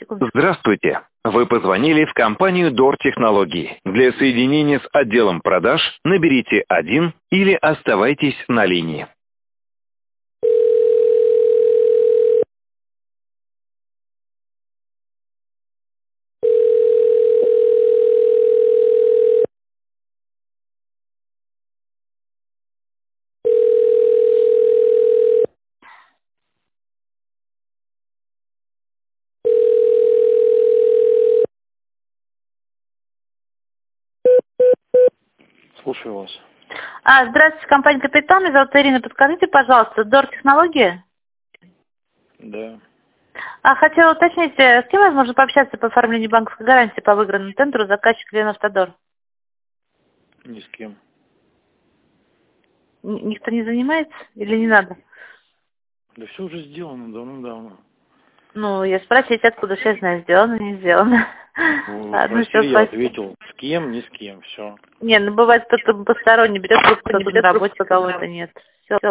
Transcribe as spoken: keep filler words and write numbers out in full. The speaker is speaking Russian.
секундочку. Здравствуйте. Вы позвонили в компанию Дор Технологии. Для соединения с отделом продаж наберите один или оставайтесь на линии. Слушаю вас. А, здравствуйте, компания Капитан. Меня зовут Ирина. Подскажите, пожалуйста, Дор Технологии? Да. А, хотела уточнить, э, с кем возможно пообщаться по оформлению банковской гарантии по выигранному тендеру заказчик Ленавтодор? Ни с кем. Н- никто не занимается или не надо? Да все уже сделано давно-давно. Ну, я спросить, откуда все знаю, сделано, не сделано. Ну, Ладно, спросили, всё, я спасибо. ответил, с кем, ни с кем, все. Не, ну бывает кто-то посторонний берет, кто-то на работе, кого-то нет. Все.